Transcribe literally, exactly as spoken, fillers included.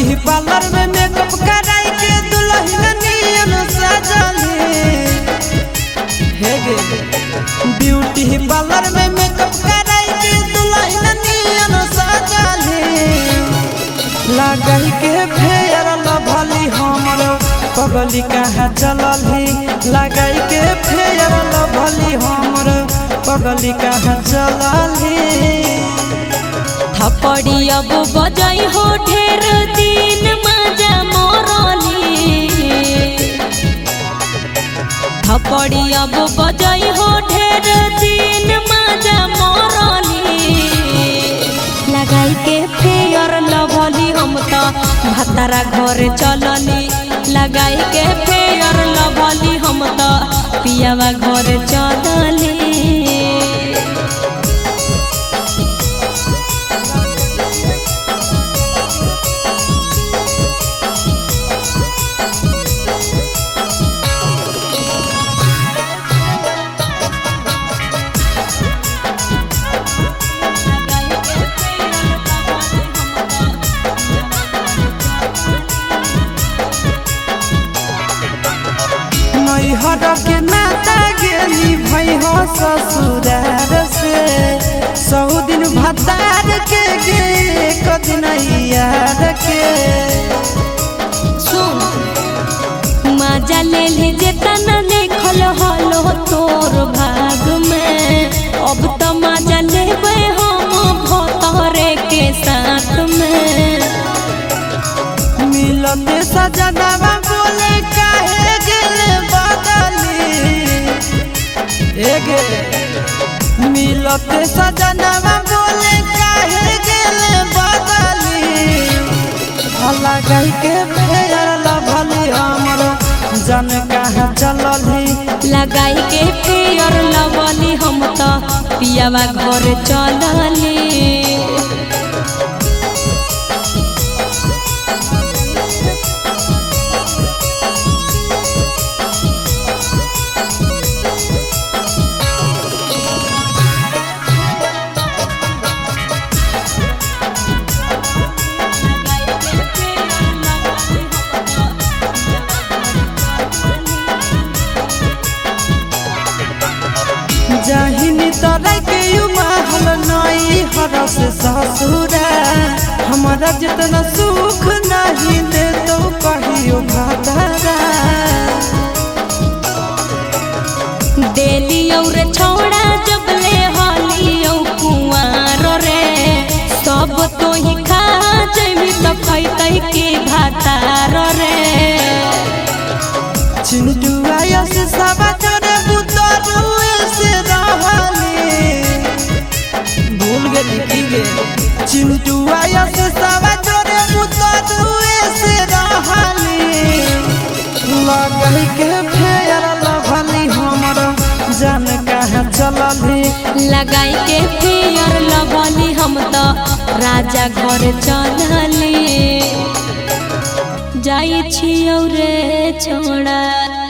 Beauty parlour में makeup कराई के दुल्हन नियन सजली हे गे ब्यूटी पार्लर में मेकअप कराई के दुल्हन नियन सजली लगाई के फेयर लभली हमर पगली कहाँ चलली लगाई के फेयर लभली हमर पगली कहाँ चलली थपड़ी अब बजाई हो ढेर दिन मजा मोरली थपड़ी अब बजाई हो ढेर दिन मजा मोरली लगाई के फेयर लभली हम तो भतारा घर चलली लगाई के फेयर लभली हम तो पियावा घर चलली हर के नाता गेली भई हो ससुरार से सौ दिन भतार के गे एक दिन यार के सुन मजा ले ली जेतना लिखल हलो तोर भाग में अब तो मजा लेबे हम भतरे के साथ में मिलते सजनवा बोले काहे गेले एगे मिलते सजनवा बोले काहे गेले बदली लगाई के फेयर लभली हमर जन कहाँ चलली लगाई के फेयर लभली हम तो पियावा घर चलली जहिनी तरह के महल नई हरस ससुरा हमारा जितना सुख नहीं दे तो कहियो भतारा देली और छोड़ा जब ले हलियो कुंवार रे सब तो ही खा जमी तो खैतै के भातार रे चिंटू आया से सब चरे बुतरू से रहली भूल गई की गे चिंटू आया से सब चरे बुतरू से रहली लगाई के फेयर लभली हमर जन कहाँ चलली लगाई के फेयर लभली हम तो राजा घर चलली जाई छियौ रे छोड़ा।